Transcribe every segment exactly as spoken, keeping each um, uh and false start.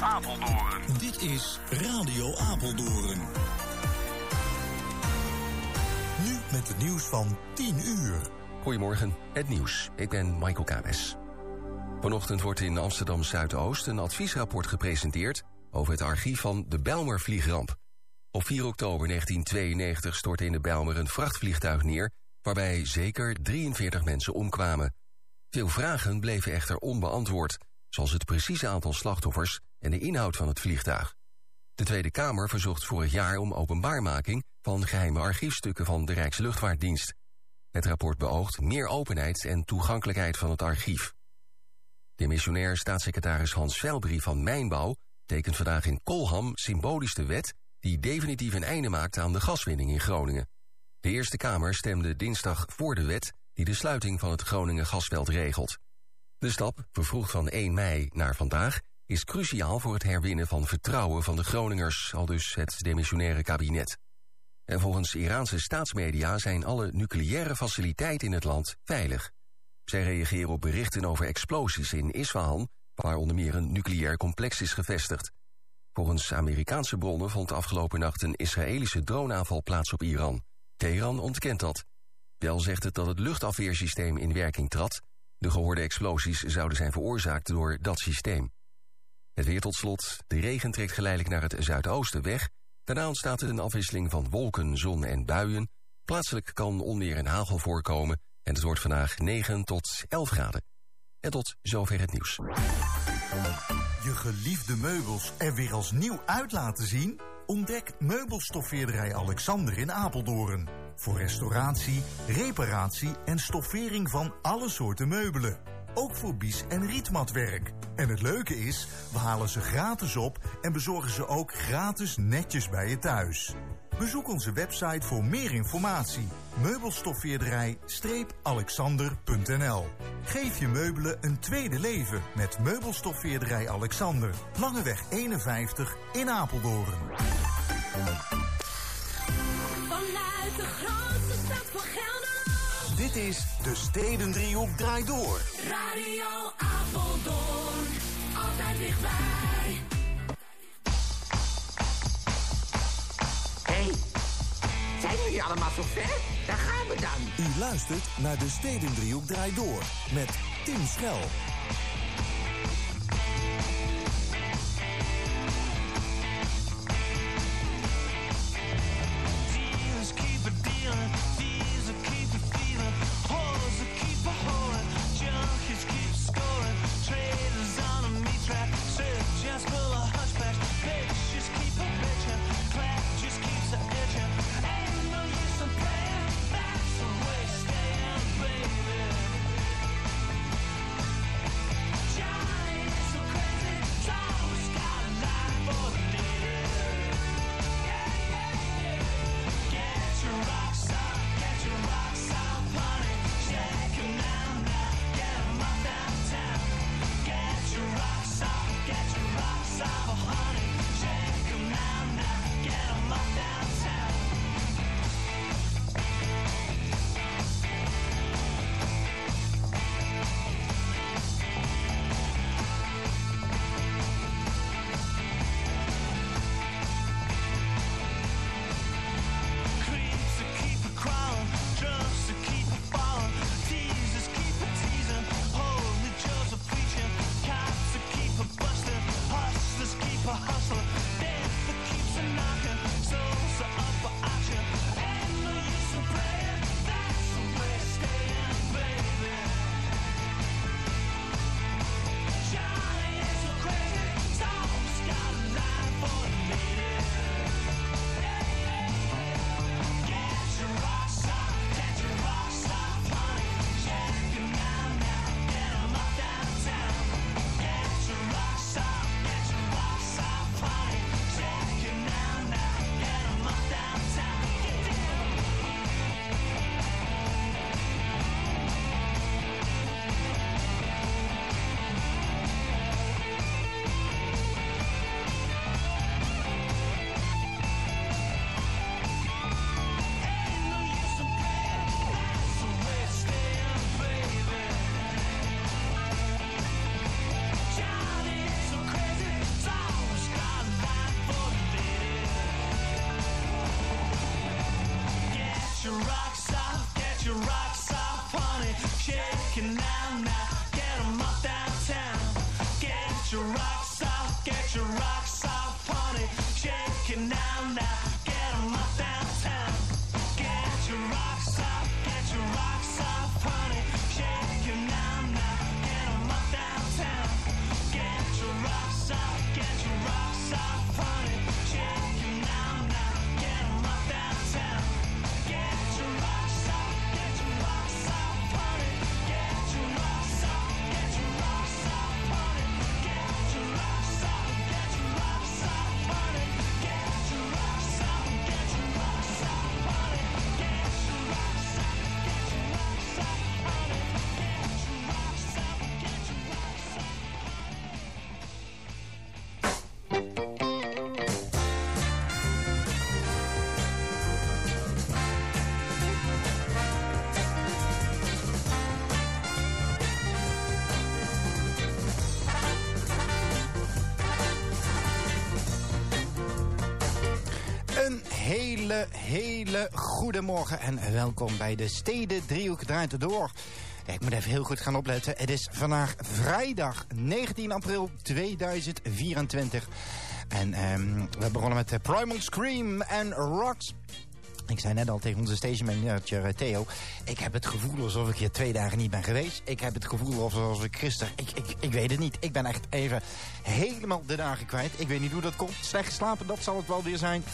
Apeldoorn. Dit is Radio Apeldoorn. Nu met het nieuws van tien uur. Goedemorgen, het nieuws. Ik ben Michael Kames. Vanochtend wordt in Amsterdam Zuidoost een adviesrapport gepresenteerd over het archief van de Bijlmer-vliegramp. Op vier oktober negentien tweeënnegentig stortte in de Bijlmer een vrachtvliegtuig neer, waarbij zeker drieënveertig mensen omkwamen. Veel vragen bleven echter onbeantwoord, zoals het precieze aantal slachtoffers en de inhoud van het vliegtuig. De Tweede Kamer verzocht vorig jaar om openbaarmaking van geheime archiefstukken van de Rijksluchtvaartdienst. Het rapport beoogt meer openheid en toegankelijkheid van het archief. Demissionair staatssecretaris Hans Veilbrie van Mijnbouw tekent vandaag in Kolham symbolisch de wet die definitief een einde maakt aan de gaswinning in Groningen. De Eerste Kamer stemde dinsdag voor de wet die de sluiting van het Groningen gasveld regelt. De stap, vervroegd van één mei naar vandaag, is cruciaal voor het herwinnen van vertrouwen van de Groningers, aldus het demissionaire kabinet. En volgens Iraanse staatsmedia zijn alle nucleaire faciliteiten in het land veilig. Zij reageren op berichten over explosies in Isfahan, waar onder meer een nucleair complex is gevestigd. Volgens Amerikaanse bronnen vond afgelopen nacht een Israëlische droneaanval plaats op Iran. Teheran ontkent dat. Wel zegt het dat het luchtafweersysteem in werking trad. De gehoorde explosies zouden zijn veroorzaakt door dat systeem. Het weer tot slot. De regen trekt geleidelijk naar het zuidoosten weg. Daarna ontstaat er een afwisseling van wolken, zon en buien. Plaatselijk kan onweer en hagel voorkomen. En het wordt vandaag negen tot elf graden. En tot zover het nieuws. Je geliefde meubels er weer als nieuw uit laten zien? Ontdek meubelstoffeerderij Alexander in Apeldoorn. Voor restauratie, reparatie en stoffering van alle soorten meubelen. Ook voor bies- en rietmatwerk. En het leuke is, we halen ze gratis op en bezorgen ze ook gratis netjes bij je thuis. Bezoek onze website voor meer informatie. meubelstoffeerderij-alexander punt n l. Geef je meubelen een tweede leven met Meubelstoffeerderij Alexander. Langeweg eenenvijftig in Apeldoorn. Vanuit de grootste stad van Gelderland. Dit is de Stedendriehoek draait door. Radio Apeldoorn, altijd dichtbij. Hé, hey, zijn jullie allemaal zo ver? Daar gaan we dan. U luistert naar de Stedendriehoek draait door met Tim Schel. shaking now, now. Get 'em up downtown. Get your rocks off, get your rocks off, honey. Shaking now, now. Get 'em up downtown. Get your rocks off, get your rocks off, honey. Shaking now, now. Get 'em up downtown. Get your rocks off, get your rocks off, honey. Shaking now, now. Get 'em up downtown. Get your rocks off, get your rocks off, honey. Get your rocks off, get your rocks off, honey. Get your rocks off, get your rocks off, honey. Get your rocks off, get your rocks off, honey. Get your rocks off, get your rocks off, honey. Get your rocks off, get your rocks off. Een hele, hele goede morgen en welkom bij de Steden Driehoek draait door. Ja, ik moet even heel goed gaan opletten. Het is vandaag vrijdag negentien april tweeduizend vierentwintig. En um, we begonnen met Primal Scream en Rocks. Ik zei net al tegen onze stationmanager Theo, ik heb het gevoel alsof ik hier twee dagen niet ben geweest. Ik heb het gevoel alsof ik gisteren, ik, ik, ik weet het niet. Ik ben echt even helemaal de dagen kwijt. Ik weet niet hoe dat komt. Slecht geslapen, dat zal het wel weer zijn.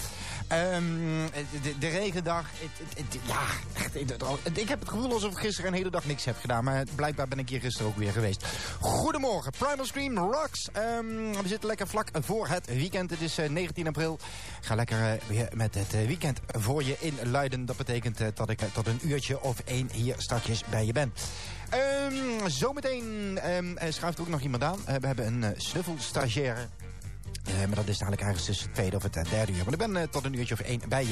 Um, de, de regendag, het, het, het, ja, echt, het, ik heb het gevoel alsof ik gisteren een hele dag niks heb gedaan. Maar blijkbaar ben ik hier gisteren ook weer geweest. Goedemorgen, Primal Scream Rocks. Um, we zitten lekker vlak voor het weekend. Het is uh, negentien april. Ik ga lekker uh, weer met het uh, weekend voor je in Luiden. Dat betekent uh, dat ik uh, tot een uurtje of één hier straks bij je ben. Um, zometeen um, schuift ook nog iemand aan. Uh, we hebben een uh, snuffelstagiaire. Uh, maar dat is eigenlijk ergens tussen het tweede of het derde uur. Maar ik ben uh, tot een uurtje of één bij je.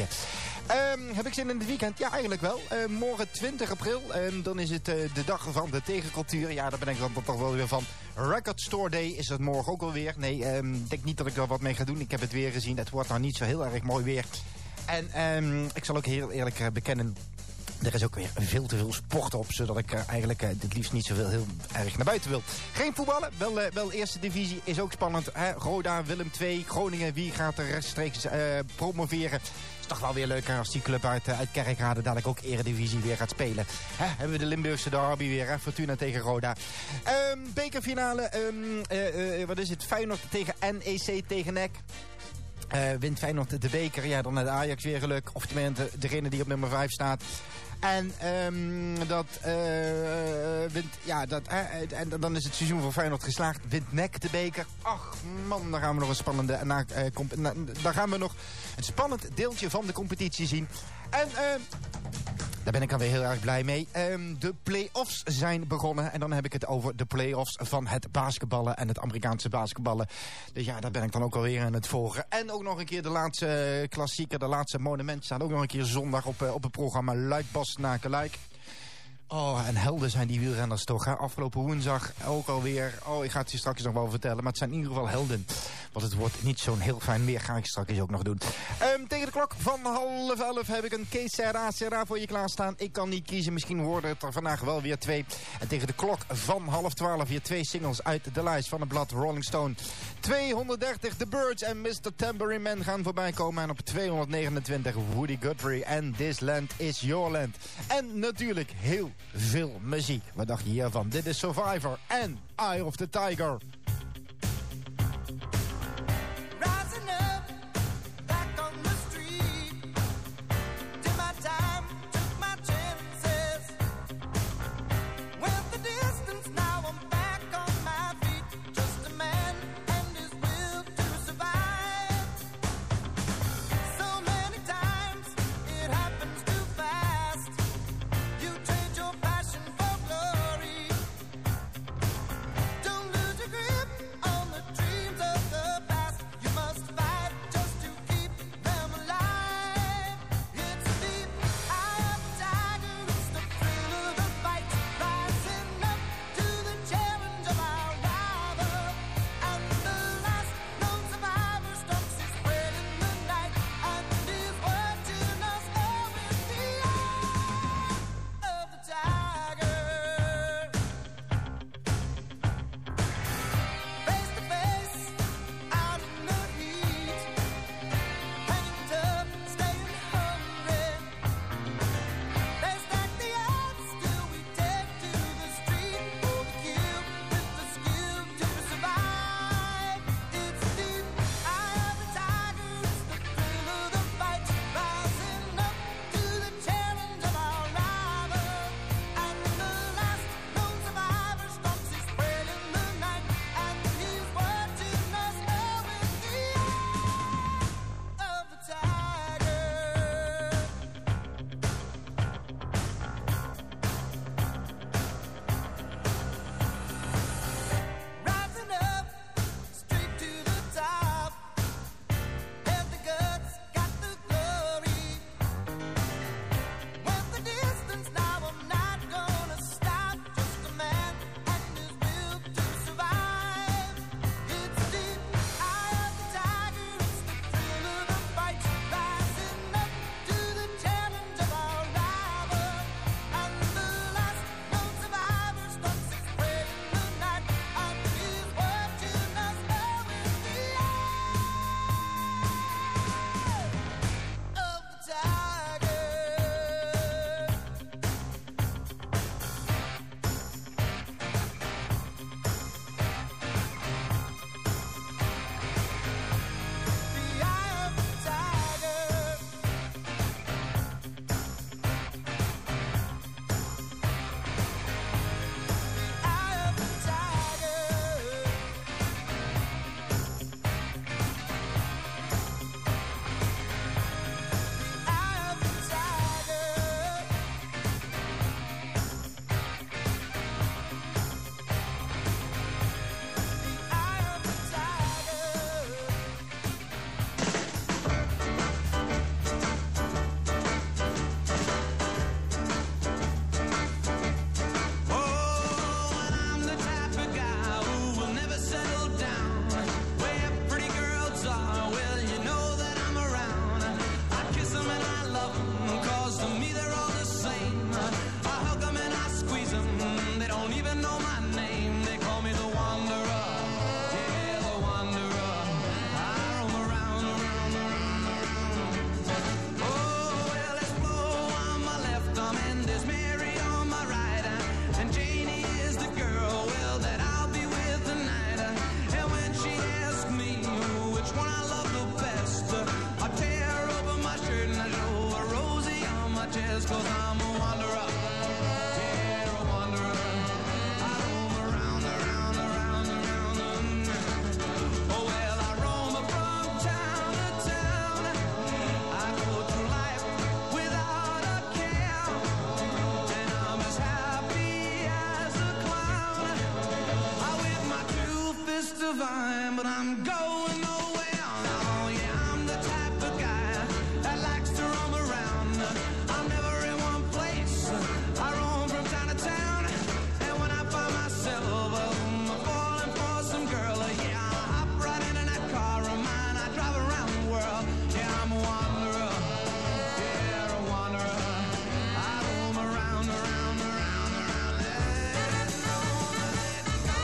Um, heb ik zin in het weekend? Ja, eigenlijk wel. Uh, morgen twintig april. Um, dan is het uh, de dag van de tegencultuur. Ja, daar ben ik dan toch wel weer van. Record Store Day is het morgen ook alweer. Nee, ik um, denk niet dat ik er wat mee ga doen. Ik heb het weer gezien. Het wordt nou niet zo heel erg mooi weer. En um, ik zal ook heel eerlijk uh, bekennen. Er is ook weer veel te veel sport op, zodat ik uh, eigenlijk uh, het liefst niet zoveel heel erg naar buiten wil. Geen voetballen, wel, uh, wel eerste divisie is ook spannend. Hè? Roda, Willem twee, Groningen, wie gaat er rechtstreeks uh, promoveren? Is toch wel weer leuker als die club uit, uh, uit Kerkrade dadelijk ook eredivisie weer gaat spelen. Hè? Hebben we de Limburgse derby weer, hè? Fortuna tegen Roda. Um, bekerfinale, um, uh, uh, wat is het? Feyenoord tegen N E C tegen N E C. Uh, wint Feyenoord de beker, ja, dan de Ajax weer geluk. Of tenminste degene die op nummer vijf staat. En um, dat uh, wint, ja, dat, uh, en dan is het seizoen voor Feyenoord geslaagd. Wint N E C de beker. Ach man, dan gaan we nog een spannende, na, uh, comp, na, dan gaan we nog een spannend deeltje van de competitie zien. En uh, daar ben ik dan weer heel erg blij mee. Um, de play-offs zijn begonnen. En dan heb ik het over de play-offs van het basketballen en het Amerikaanse basketballen. Dus ja, daar ben ik dan ook alweer aan het volgen. En ook nog een keer de laatste klassieker, de laatste monument staan ook nog een keer zondag op, uh, op het programma Luik-Bastenaken-Luik. Oh, en helden zijn die wielrenners toch. Hè? Afgelopen woensdag ook alweer. Oh, ik ga het je straks nog wel vertellen. Maar het zijn in ieder geval helden. Want het wordt niet zo'n heel fijn weer. Ga ik straks ook nog doen. Um, tegen de klok van half elf heb ik een Que Sera Sera voor je klaarstaan. Ik kan niet kiezen. Misschien worden het er vandaag wel weer twee. En tegen de klok van half twaalf weer twee singles uit de lijst van het blad Rolling Stone. tweehonderddertig The Birds en mister Tambourine Man gaan voorbij komen. En op tweehonderdnegenentwintig Woody Guthrie en This Land Is Your Land. En natuurlijk heel veel muziek. Wat dacht je hiervan? Dit is Survivor en Eye of the Tiger. Don't lose your grip. but I'm going nowhere. Oh yeah, I'm the type of guy that likes to roam around. I'm never in one place. I roam from town to town, and when I find myself um, falling for some girl, uh, yeah, I hop right into that car of mine. I drive around the world. Yeah, I'm a wanderer. Yeah, a wanderer. I roam around, around, around, around. Let it go, let it go.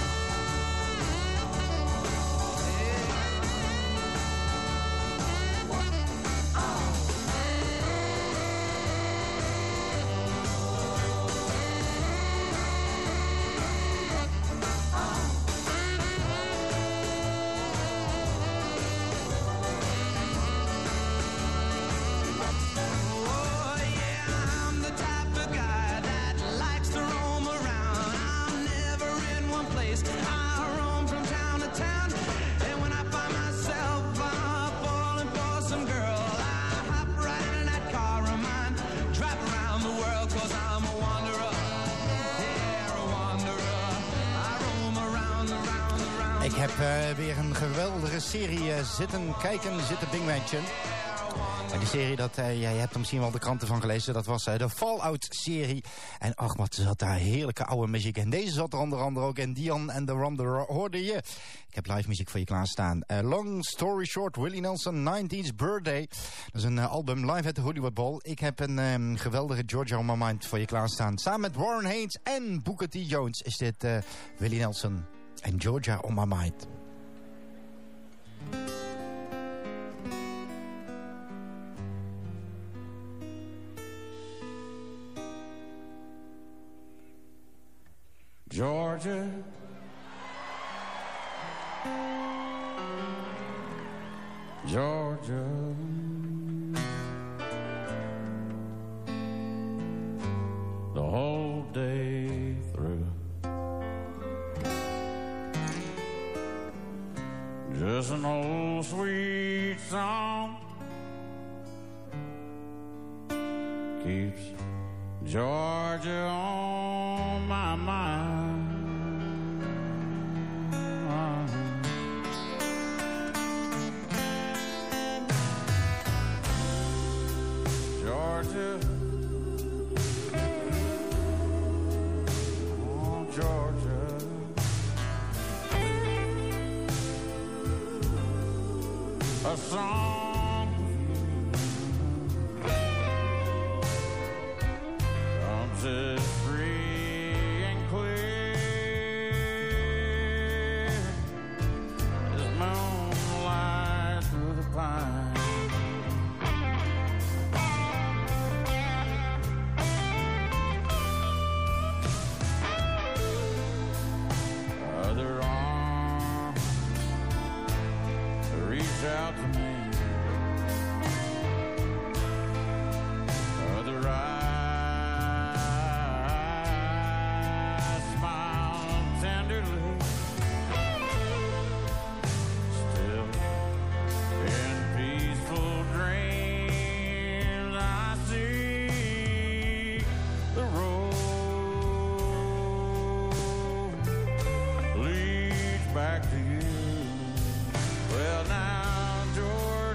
Oh yeah, I'm the type of guy that likes to roam around. I'm never in one place. I roam from town to town, and when I find myself uh, falling for some girl, I hop right in that car of mine, drive around the world, 'cause I'm a wanderer. Yeah, a wanderer. I roam around, around, around. Ik heb uh, weer een geweldige serie uh, zitten kijken, zitten bingmatchen. En die serie, dat, uh, ja, je hebt er misschien wel de kranten van gelezen, dat was uh, de Fallout-serie. En ach, wat zat daar heerlijke oude muziek. En deze zat er onder andere ook in. Dion and the Wanderer hoorde je. Ik heb live muziek voor je klaarstaan. Uh, Long Story Short, Willie Nelson, ninetieth Birthday. Dat is een uh, album live at the Hollywood Bowl. Ik heb een um, geweldige Georgia on My Mind voor je klaarstaan. Samen met Warren Haynes en Booker T. Jones is dit uh, Willie Nelson en Georgia on My Mind. Georgia, Georgia, the whole day through, just an old sweet song keeps Georgia on my mind. Georgia, oh Georgia, a song comes as free and clear as moonlight through the pine. Other arms reach out to me. Other eyes smile tenderly. Still in peaceful dreams I see the road leads back to you. Well now, Georgia,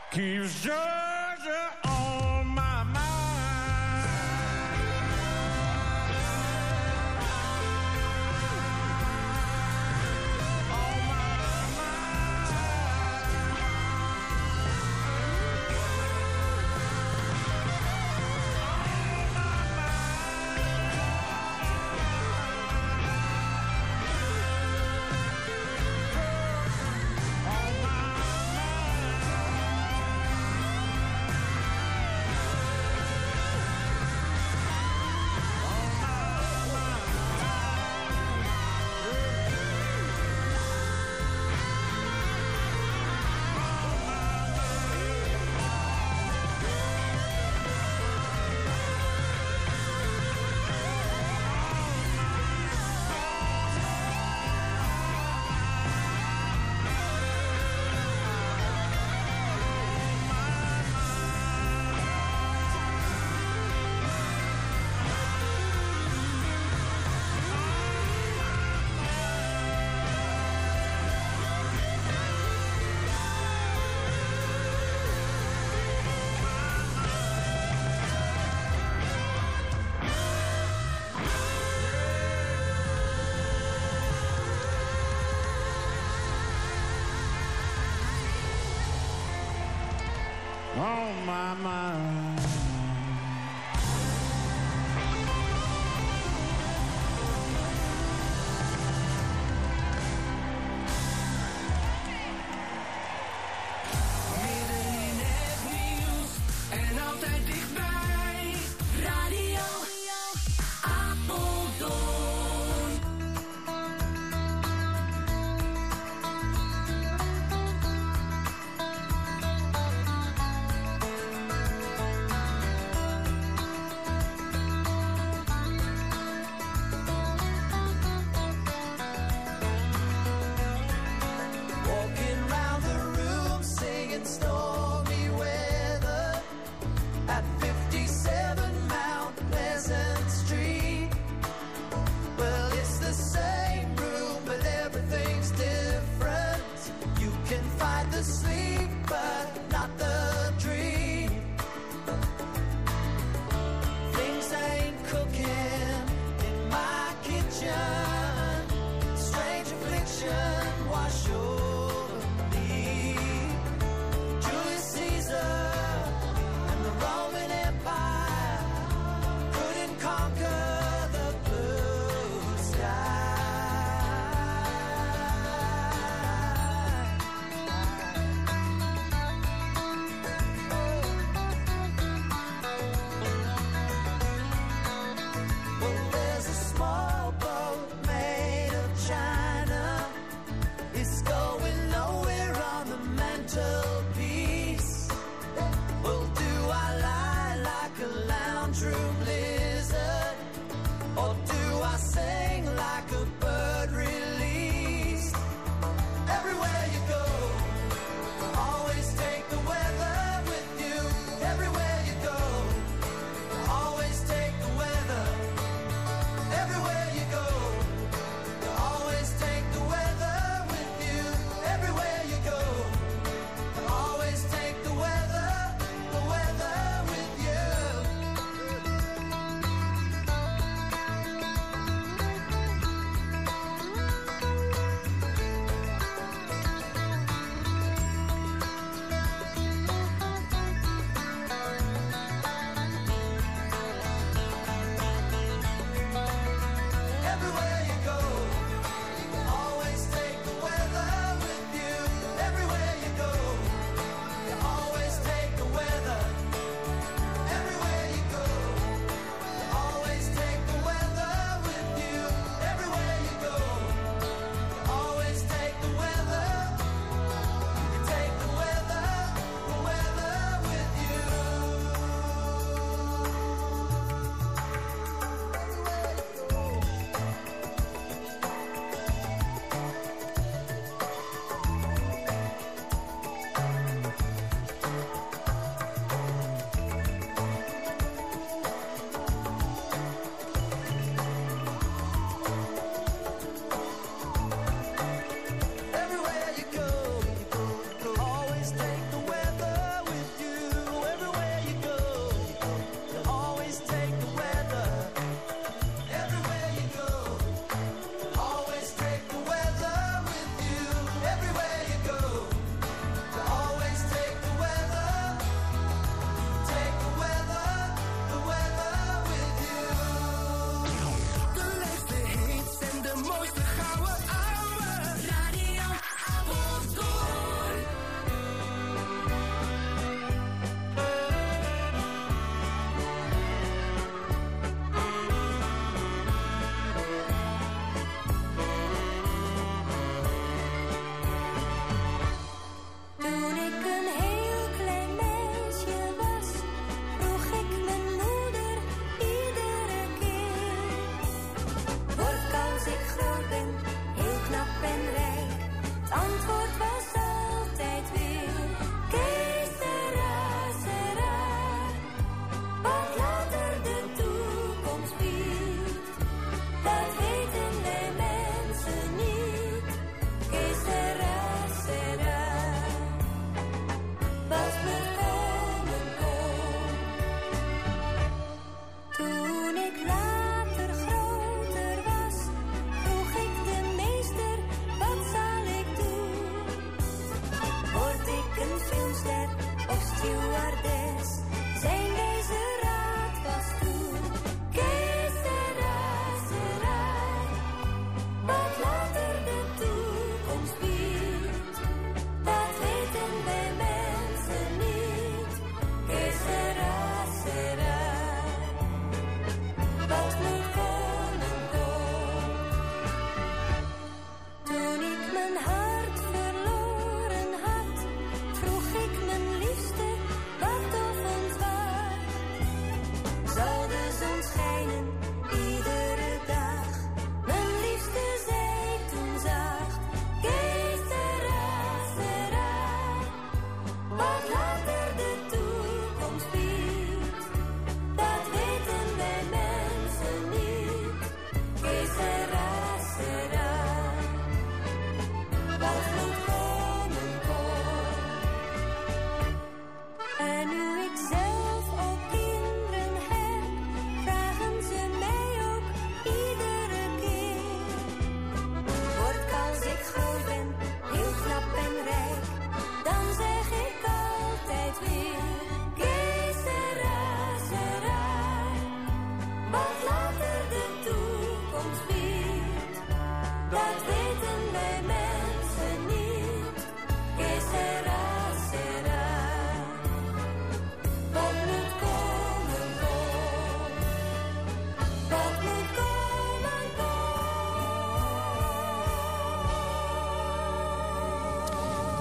keeps Georgia on my mind. On my mind. Midden in het nieuws en altijd dichtbij. Radio Apeldoorn.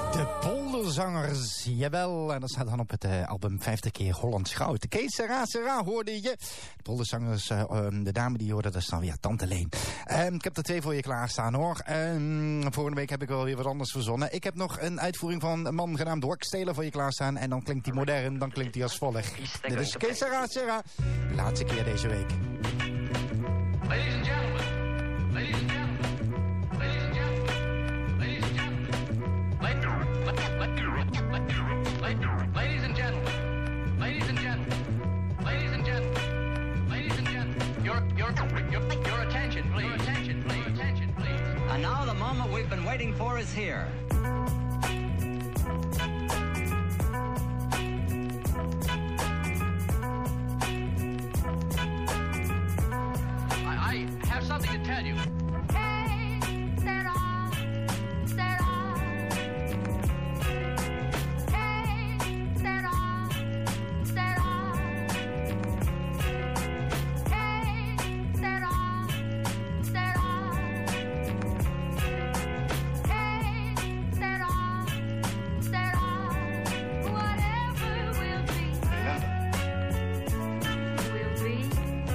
De Polderzangers, jawel. En dat staat dan op het uh, album vijftig keer Hollands Goud. De Kees Sera Sera hoorde je. De Polderzangers, uh, um, de dame die je hoorde, dat is dan weer Tante Leen. Um, ik heb er twee voor je klaarstaan hoor. Um, volgende week heb ik wel weer wat anders verzonnen. Ik heb nog een uitvoering van een man genaamd Rocksteler voor je klaarstaan. En dan klinkt hij modern, dan klinkt hij als volgt. Dit is Kees Sera Sera. De laatste keer deze week. Ladies and gentlemen. Ladies and gentlemen. Ladies and gentlemen. Ladies and gentlemen. Ladies and gentlemen. Ladies and gentlemen. Ladies and gentlemen. Ladies and gentlemen. Your your your your attention, please. Your attention, please. Attention, please. And now the moment we've been waiting for is here. I, I have something to tell you. Hey, Sarah, Sarah. Hey, Sarah, Sarah. Hey, Sarah, Sarah. Hey, Sarah, Sarah. Whatever will be, will be.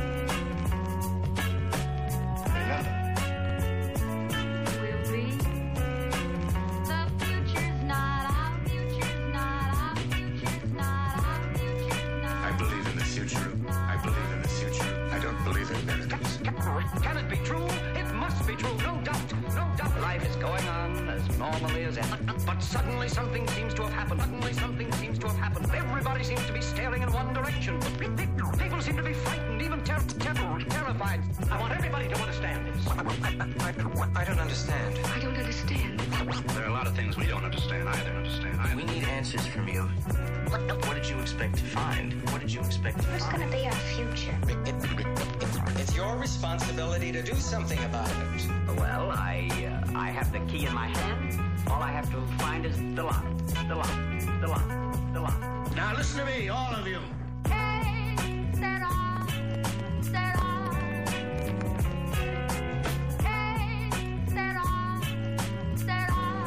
Will be. The future's not our future's not our future's not our future's not. I believe in the future. I believe in the future. I don't believe in miracles. Can it be true? It must be true, no doubt, no doubt. Life is going on as normally as ever. But suddenly something seems to have happened. Suddenly something seems to have happened. Everybody seems to be staring in one direction. People seem to be frightened, even ter- ter- terrified. I want everybody to understand this. I, I, I don't understand. I don't understand. There are a lot of things we don't understand either. Understand either. We need answers from you. What, what did you expect to find? What did you expect to Who's find? gonna be our future? It, it, it, it's your responsibility to do something about it. Well, I uh, I have the key in my hand. All I have to find is the lock, the lock, the lock, the lock. Now listen to me, all of you. Hey, Sarah, Sarah. Hey, Sarah, Sarah.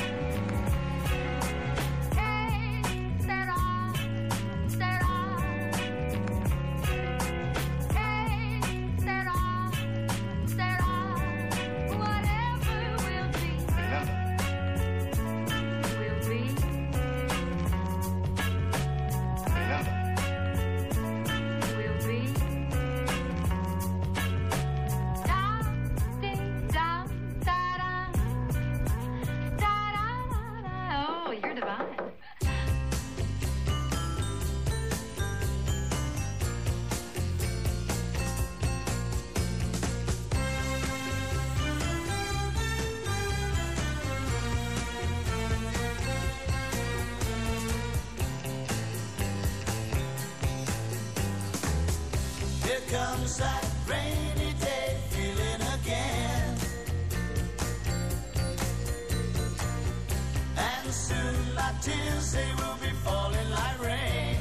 Hey, Sarah, Sarah. Hey, Sarah, Sarah. Whatever will be, will be. Will be. Da, ding, da, da, da. Da, da, da, da. Oh, you're divine. Here comes that rainy day feeling again. And soon my tears, they will be falling like rain.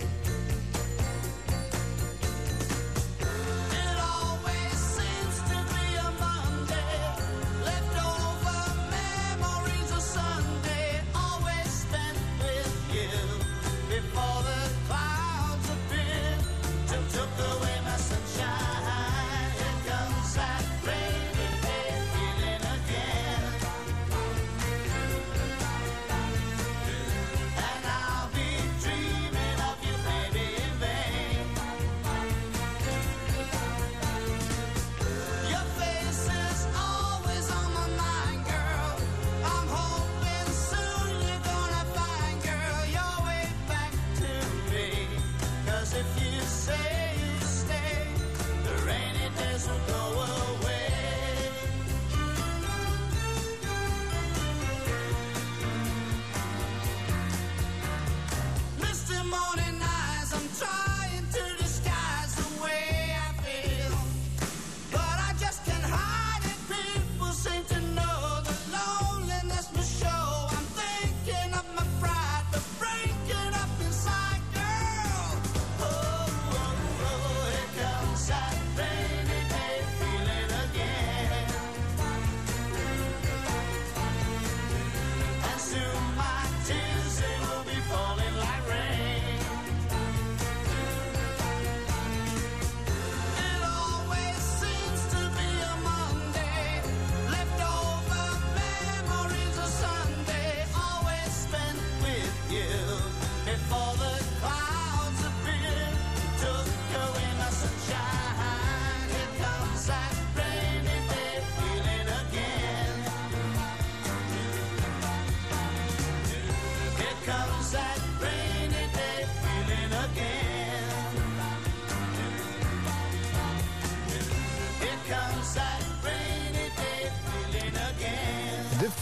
It always seems to be a Monday, leftover memories of Sunday, always spent with you before the clouds appear to took away my sunshine. Here comes that rainy day feeling again. And I'll be dreaming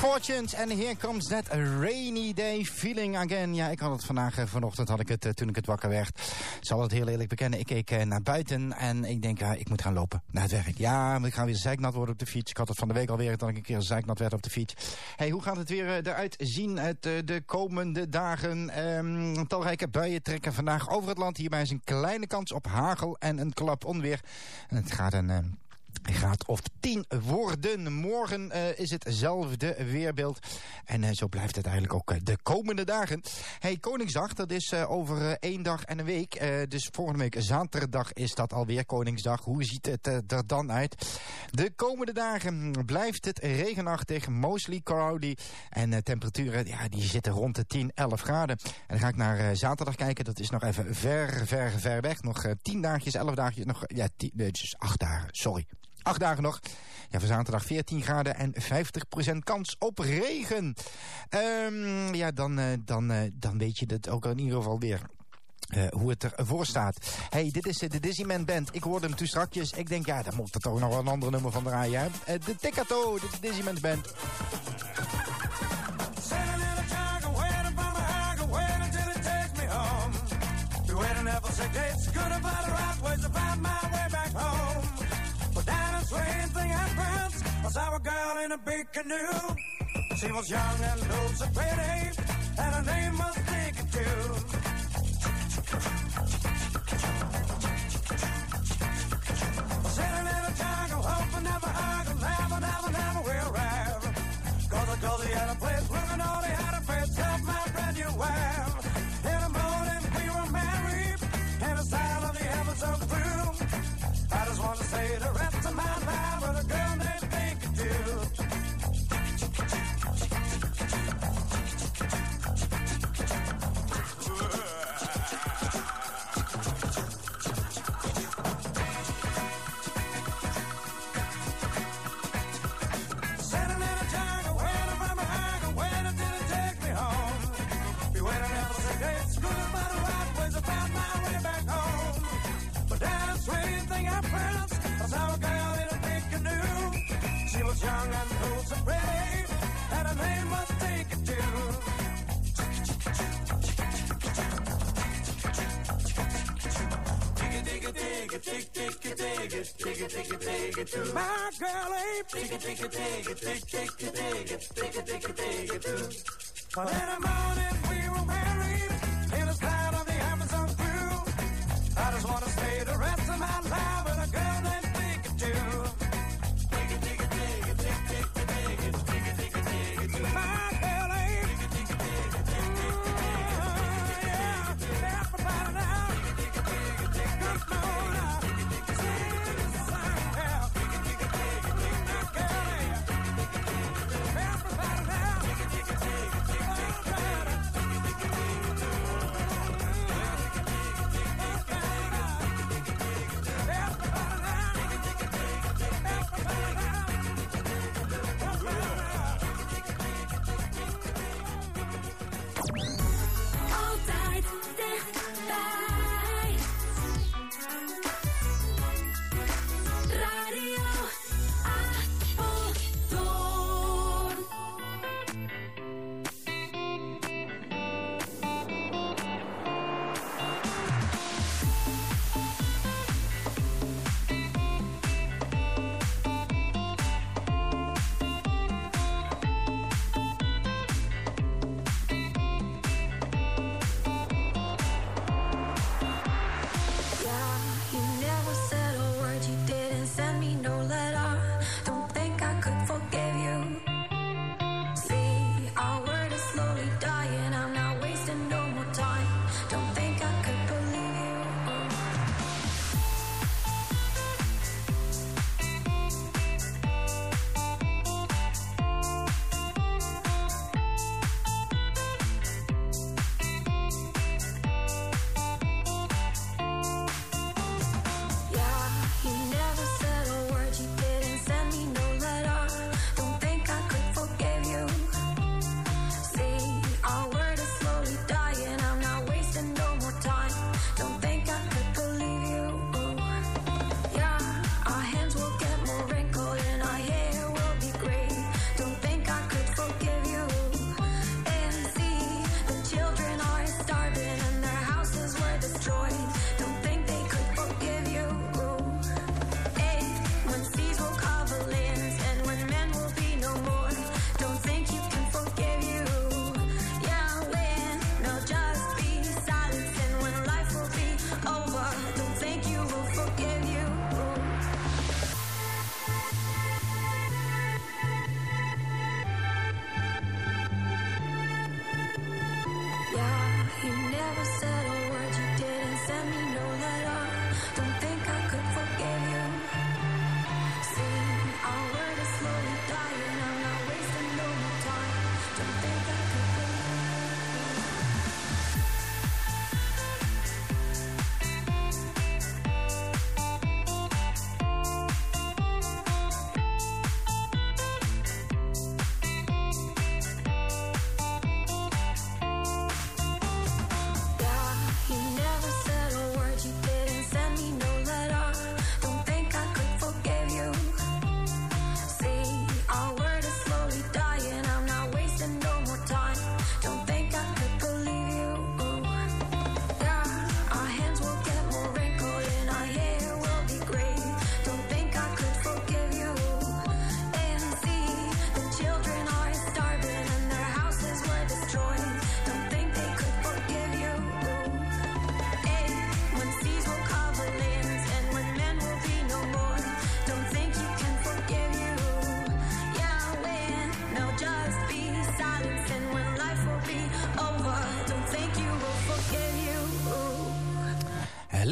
Fortunes en here comes that rainy day feeling again. Ja, ik had het vandaag, uh, vanochtend had ik het, uh, toen ik het wakker werd. Ik zal het heel eerlijk bekennen. Ik keek uh, naar buiten en ik denk, uh, ik moet gaan lopen naar het werk. Ja, ik ga weer zeiknat worden op de fiets. Ik had het van de week alweer dat ik een keer zeiknat werd op de fiets. Hey, hoe gaat het weer uh, eruit zien het, uh, de komende dagen? Um, talrijke buien trekken vandaag over het land. Hierbij is een kleine kans op hagel en een klap onweer. En het gaat een... Uh, Een graad of tien worden. Morgen uh, is hetzelfde weerbeeld. En uh, zo blijft het eigenlijk ook uh, de komende dagen. Hey, Koningsdag, dat is uh, over uh, één dag en een week. Uh, dus volgende week zaterdag is dat alweer Koningsdag. Hoe ziet het uh, er dan uit? De komende dagen blijft het regenachtig, mostly cloudy. En uh, temperaturen, ja, die zitten rond de tien, elf graden. En dan ga ik naar uh, zaterdag kijken. Dat is nog even ver, ver, ver weg. Nog uh, tien dagjes, elf dagjes. Nog, ja, tien, nee, dus acht dagen, sorry. Acht dagen nog. Ja, voor zaterdag veertien graden en vijftig procent kans op regen. Um, ja, dan, uh, dan, uh, dan weet je het ook in ieder geval weer. Uh, hoe het ervoor staat. Hey, dit is uh, de Dizzyman Band. Ik hoorde hem toen strakjes. Ik denk, ja, daar moet er toch nog wel een ander nummer van draaien. Hè? Uh, de Tikkato, de Dizzyman Band. Our girl in a big canoe. She was young and looked so pretty, and her name was Tinky too. Sitting in a jungle, hoping never I could never, never, never will arrive. Cause the cozy had a place, looking all he had a face, of my brand new wife. In the morning we were married, and the style of the heavens so blue. I just want to say the rest of my life with a girl named young and old so pretty, and her name was Tinky too. Digga digga digga dig digga digga digga digga digga too. My girl ain't digga digga digga dig digga digga digga digga digga too. But in the morning we were married, in the style of the Amazon crew. I just wanna stay the rest of my life with a girl named Tinky too. Everybody now.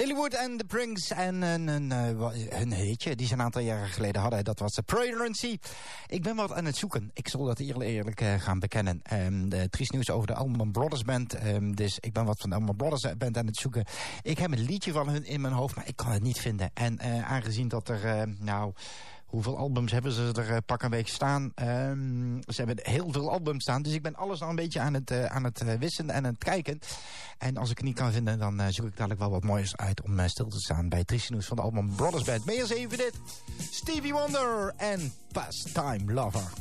Lilywood en The Prinks en een, een, een hitje die ze een aantal jaren geleden hadden. Dat was de Pregnancy. Ik ben wat aan het zoeken. Ik zal dat eerlijk, eerlijk uh, gaan bekennen. Um, de triest nieuws over de Allman Brothers Band. Um, dus ik ben wat van de Allman Brothers Band aan het zoeken. Ik heb een liedje van hun in mijn hoofd, maar ik kan het niet vinden. En uh, aangezien dat er, uh, nou... Hoeveel albums hebben ze er uh, pak een week staan? Um, ze hebben heel veel albums staan. Dus ik ben alles al een beetje aan het, uh, aan het uh, wissen en aan het kijken. En als ik het niet kan vinden, dan uh, zoek ik dadelijk wel wat moois uit om uh, stil te staan bij Trieste Nieuws van de Allman Brothers Band. Maar eerst even dit. Stevie Wonder en Pastime Lover.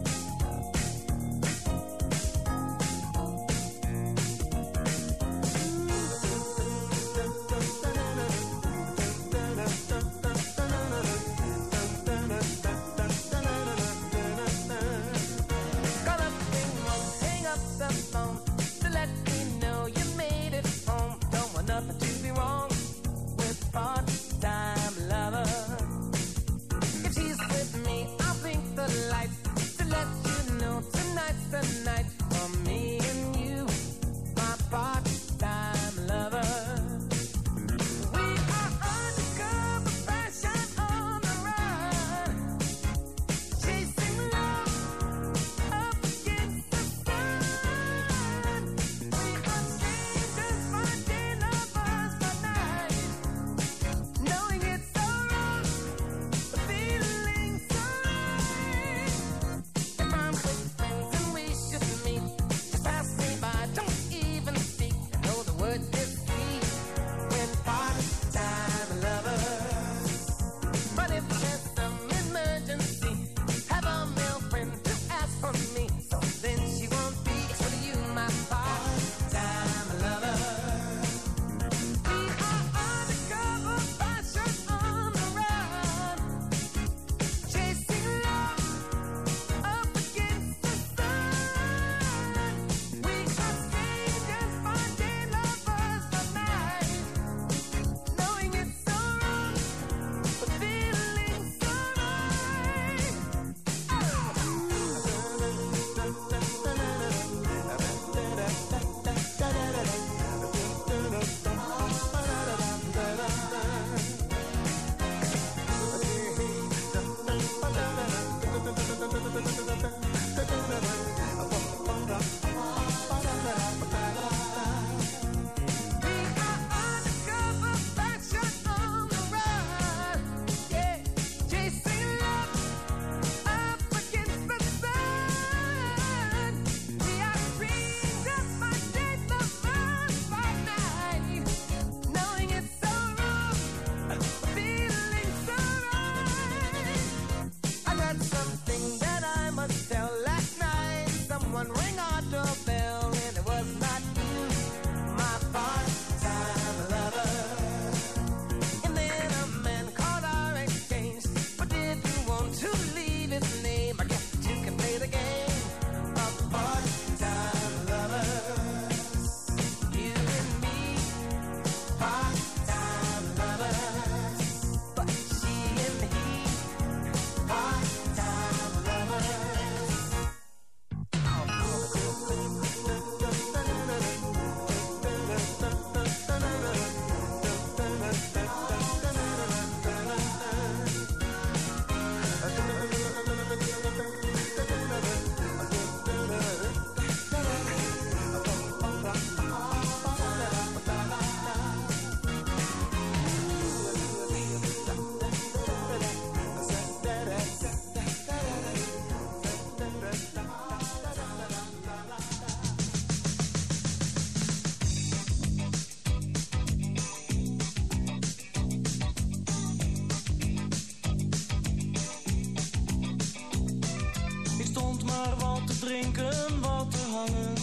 drinken, wat te hangen.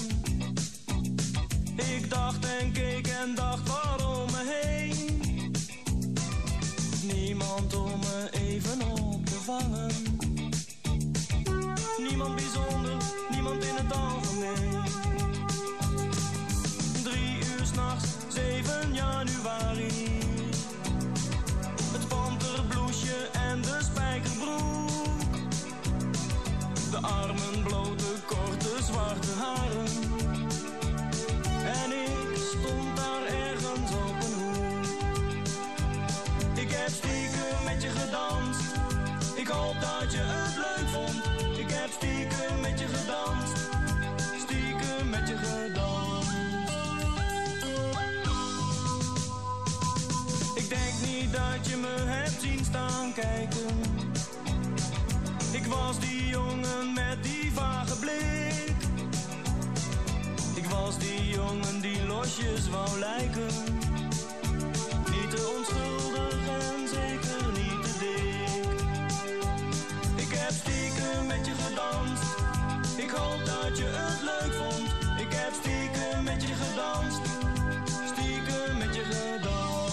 Ik dacht en keek en dacht waarom me heen. Niemand om me even op te vangen. Niemand bijzonder, niemand in het algemeen. Drie uur 's nachts, zeven januari. Het panterbloesje en de spijkerbroek. De armen blote, korte, zwarte haren. En ik stond daar ergens op een hoek. dat je het leuk vond. Ik heb stiekem met je gedanst. Stiekem met je gedanst. Ik denk niet dat je me hebt zien staan kijken. Ik was die jongen met die vage blik. Ik was die jongen die losjes wou lijken. Niet te onschuldig en zeker niet te dik. Ik heb stiekem met je gedanst. Ik hoop dat je het leuk vond. Ik heb stiekem met je gedanst. Stiekem met je gedanst.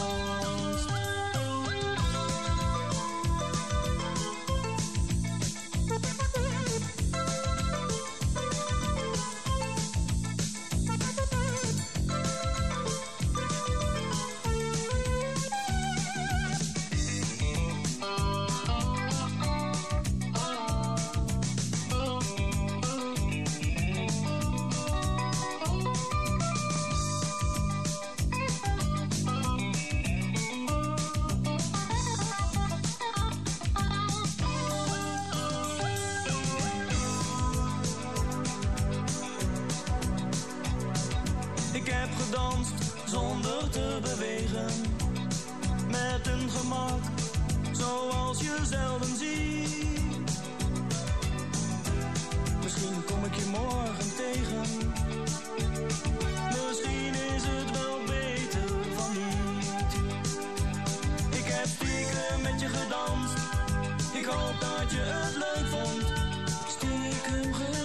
Ik heb gedanst zonder te bewegen. Met een gemak, zoals je zelden ziet. Misschien kom ik je morgen tegen. Misschien is het wel beter van niet. Ik heb stiekem met je gedanst. Ik hoop dat je het leuk vond. Stiekem gedanst.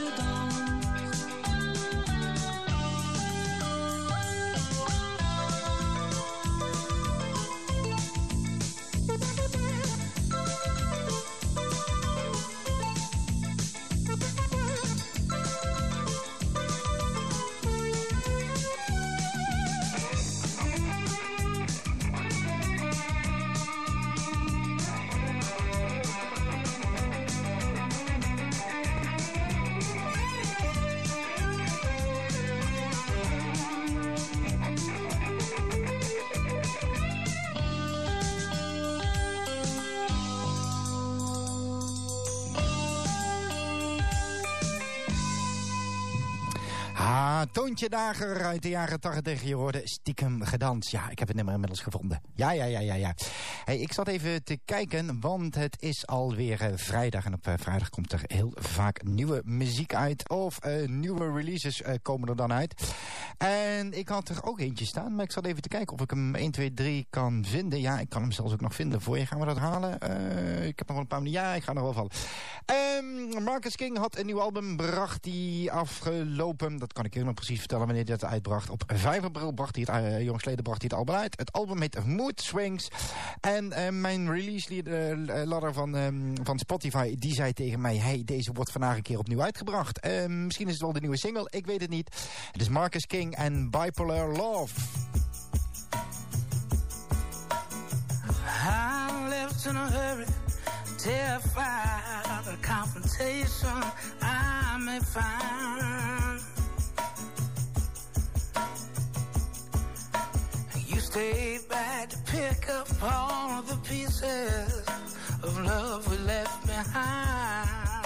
Toontje Dager uit de jaren tachtig. Je hoorde stiekem gedanst. Ja, ik heb het nummer inmiddels gevonden. Ja, ja, ja, ja, ja. Hey, ik zat even te kijken, want het is alweer uh, vrijdag. En op uh, vrijdag komt er heel vaak nieuwe muziek uit. Of uh, nieuwe releases uh, komen er dan uit. En ik had er ook eentje staan. Maar ik zat even te kijken of ik hem één, twee, drie kan vinden. Ja, ik kan hem zelfs ook nog vinden. Voor je gaan we dat halen. Uh, ik heb nog wel een paar minuten. Ja, ik ga nog wel vallen. Um, Marcus King had een nieuw album. Bracht die afgelopen. Dat kan ik hier nog precies vertellen wanneer hij dat uitbracht. Op vijf april bracht hij het, uh, jongsleden bracht hij het album uit. Het album heet Mood Swings. En uh, mijn release uh, ladder van, um, van Spotify, die zei tegen mij, hey, deze wordt vandaag een keer opnieuw uitgebracht. Uh, misschien is het wel de nieuwe single, ik weet het niet. Het is Marcus King en Bipolar Love. I left in a hurry, terrified of the confrontation I may find. You stayed back to pick up all of the pieces of love we left behind.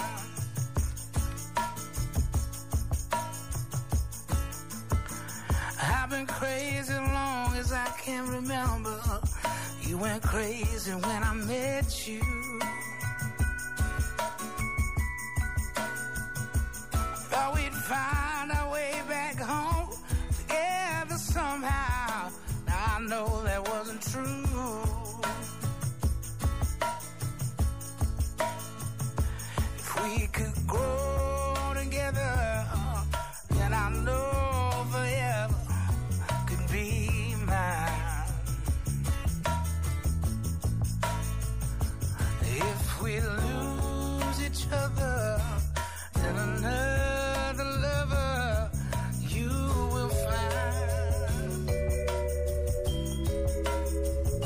I've been crazy long as I can remember. You went crazy when I met you. Thought we'd find our way back home together somehow. Now I know that wasn't true. If we could grow together, then I know forever could be mine. If we lose each other, then another lover you will find.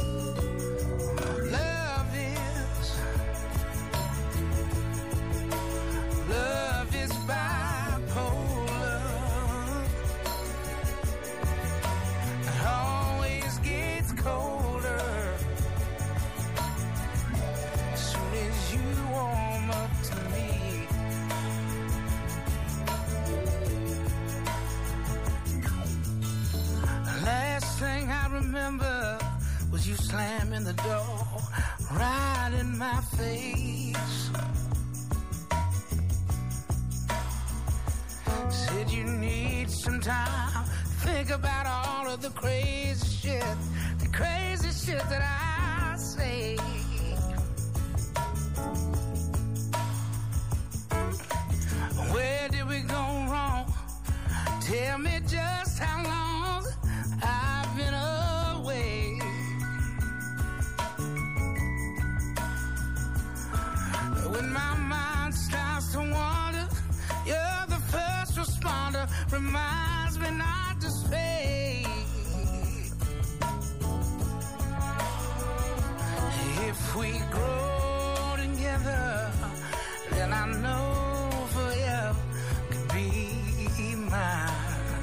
in the door, right in my face. Said you need some time, think about all of the crazy shit, the crazy shit that I say. Where did we go wrong? Tell me just how long I've been away. When my mind starts to wander, you're the first responder. Reminds me not to stay. If we grow together, then I know forever could be mine.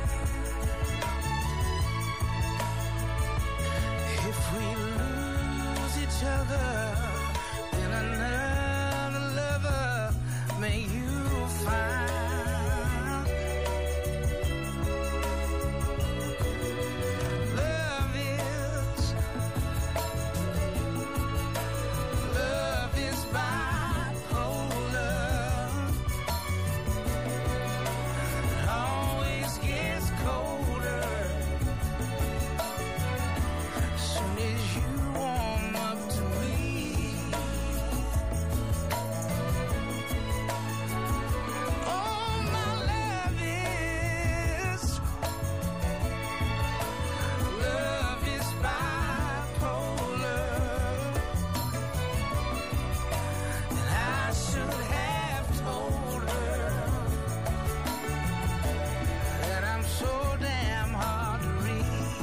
If we lose each other, then another lover may you find. Love is, love is bipolar. It always gets colder as soon as you warm up to me. Oh, my love is, love is bipolar. And I should have told her that I'm so damn hard to read.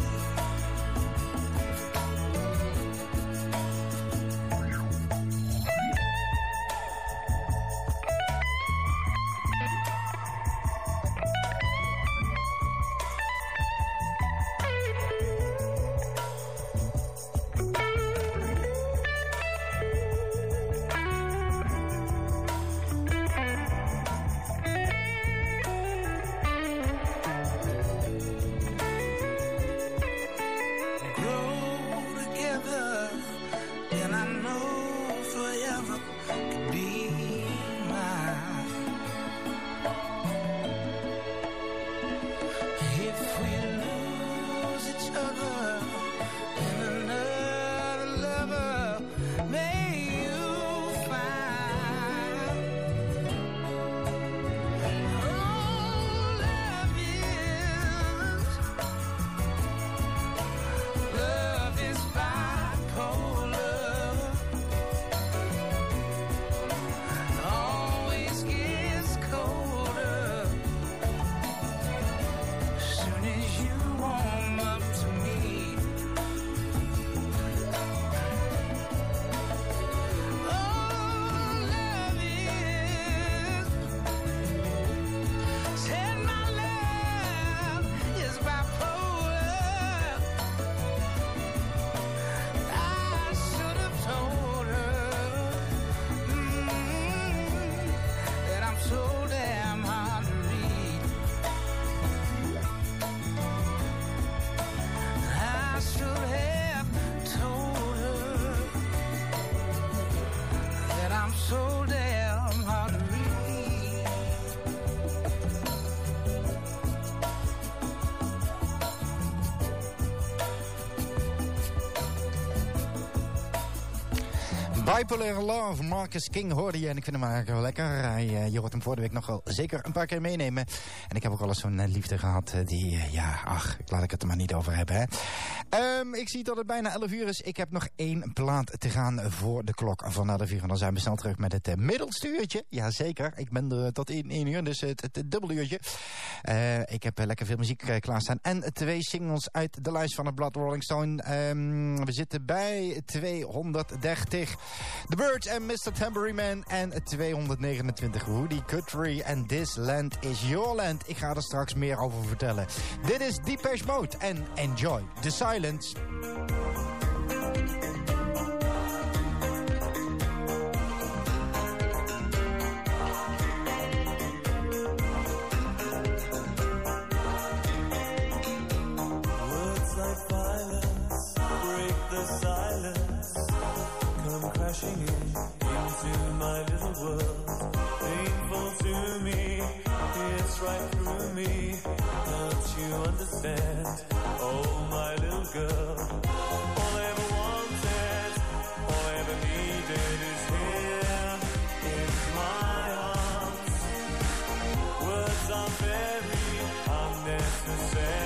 Grow together, and I know forever could be mine. If we lose each other, then another lover may you find. Oh, love is, love is bipolar. Always gets colder as soon as you warm up to me. Oh, love is, said my love is bipolar. I should have told her mm, that I'm so damn hard to read. I should have told her that I'm so damn hard to read. Bipolar Love, Marcus King hoorde je. En ik vind hem eigenlijk wel lekker. Hij, uh, je hoort hem vorige week nog wel zeker een paar keer meenemen. En ik heb ook al eens zo'n uh, liefde gehad. Uh, die, uh, ja, ach, laat ik het er maar niet over hebben. Hè. Um, ik zie dat het bijna elf uur is. Ik heb nog één plaat te gaan voor de klok van elf uur. En dan zijn we snel terug met het uh, middelste uurtje. Jazeker, ik ben er tot één uur, dus het, het, het dubbeluurtje. Uh, ik heb uh, lekker veel muziek uh, klaarstaan. En twee singles uit de lijst van het blad Rolling Stone. Um, we zitten bij tweehonderddertig. The Birds en mister Tambourine Man. En tweehonderdnegenentwintig Woody Guthrie en This Land Is Your Land. Ik ga er straks meer over vertellen. Dit is Depeche Mode en Enjoy the Silence. Words like violence break the silence. say.